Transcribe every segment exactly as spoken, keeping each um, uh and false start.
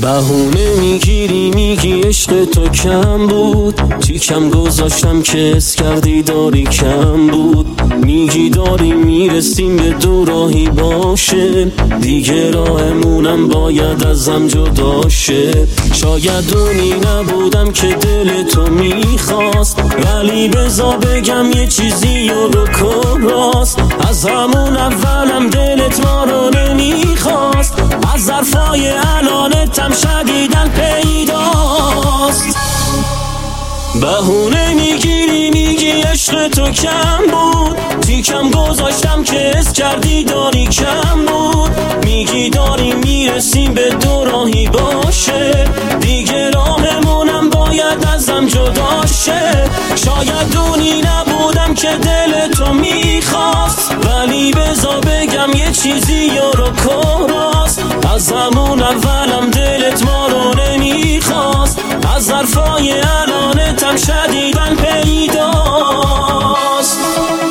بهونه میگیری میگی عشق تو کم بود، تیکم گذاشتم که اس کردی داری کم بود. میگی داری میرسیم به دو راهی باشه، دیگه راهمونم باید ازم جدا شه. شاید اونی نبودم که دل تو میخواست، ولی بزا بگم یه چیزی و رو راست. از همون اولم دلت ما رو نمیخواست، از ظرفای الانتم شدیدن پیداست. بهونه میگیری میگی عشق تو کم بود، تیکم گذاشتم که اس کردی داری کم بود. میگی داری میرسیم به دو راهی باشه، دیگه راهمونم باید ازم جدا شه. شاید اونی نبودم که دل تو میخواست، ولی بزا بگم یه چیزی یا رو راست. از همون اولم دلت ما رو نمیخواست، از ظرفای الانتم شدیدن پیداست.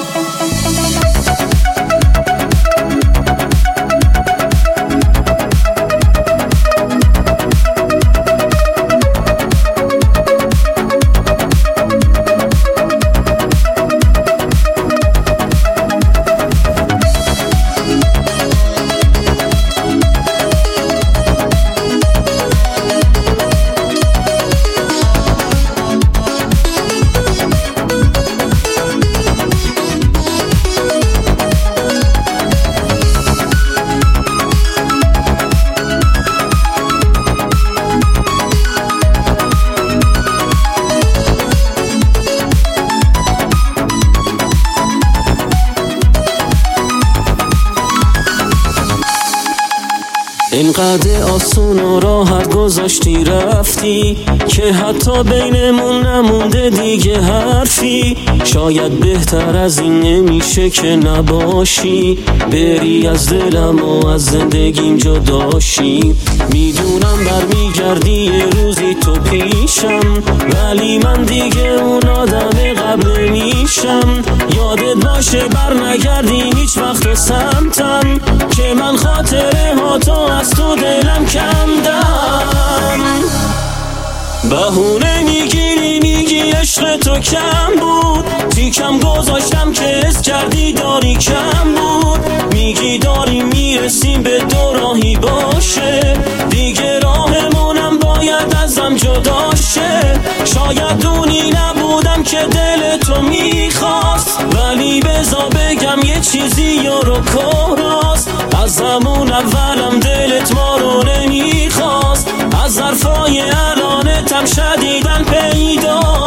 اینقدر آسون و راحت گذاشتی رفتی، که حتی بینمون نمونده دیگه حرفی. شاید بهتر از این نمیشه که نباشی، بری از دلم و از زندگیم جداشی. میدونم برمیگردی یه روزی تو پیشم، ولی من دیگه اون آدم قبل نمیشم. یادت باشه برنگردی هیچ وقت سمتم، که من خاطره ها تو از تو دلم کندم. بهونه میگیری میگی عشق تو کم بود، تیکم گذاشتم که اس کردی داری کم بود. میگی داری میرسیم به دو راهی باشه، دیگه راهمونم باید ازم جدا شه. شاید اونی نبودم که دل تو میخواست، ولی بزا بگم یه چیزی یا رو راست. از همون اولم دلت ما رو نمیخواست، از ظرفای الانتم شدیدن پیدا.